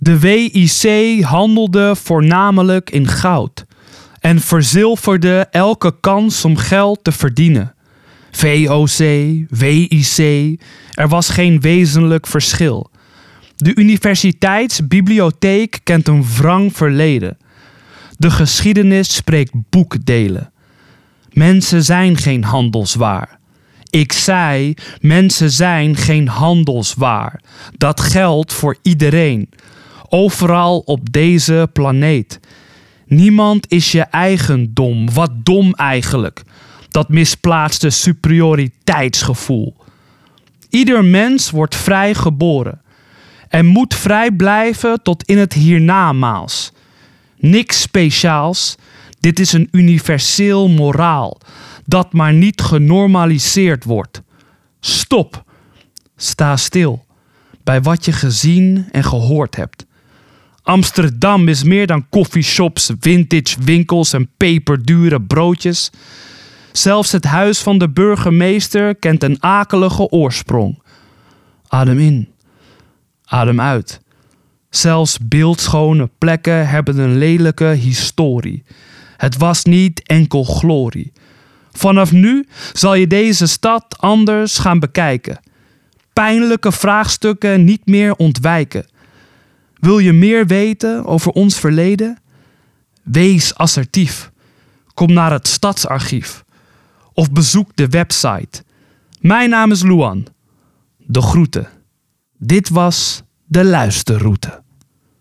De WIC handelde voornamelijk in goud en verzilverde elke kans om geld te verdienen. VOC, WIC, er was geen wezenlijk verschil. De universiteitsbibliotheek kent een wrang verleden. De geschiedenis spreekt boekdelen. Mensen zijn geen handelswaar. Ik zei, mensen zijn geen handelswaar. Dat geldt voor iedereen. Overal op deze planeet. Niemand is je eigendom. Wat dom eigenlijk. Dat misplaatste superioriteitsgevoel. Ieder mens wordt vrij geboren. En moet vrij blijven tot in het hiernamaals. Niks speciaals. Dit is een universeel moraal. Dat maar niet genormaliseerd wordt. Stop. Sta stil. Bij wat je gezien en gehoord hebt. Amsterdam is meer dan coffeeshops, vintage winkels en peperdure broodjes. Zelfs het huis van de burgemeester kent een akelige oorsprong. Adem in. Adem uit. Zelfs beeldschone plekken hebben een lelijke historie. Het was niet enkel glorie. Vanaf nu zal je deze stad anders gaan bekijken. Pijnlijke vraagstukken niet meer ontwijken. Wil je meer weten over ons verleden? Wees assertief. Kom naar het stadsarchief. Of bezoek de website. Mijn naam is Luan. De groeten. Dit was de luisterroute.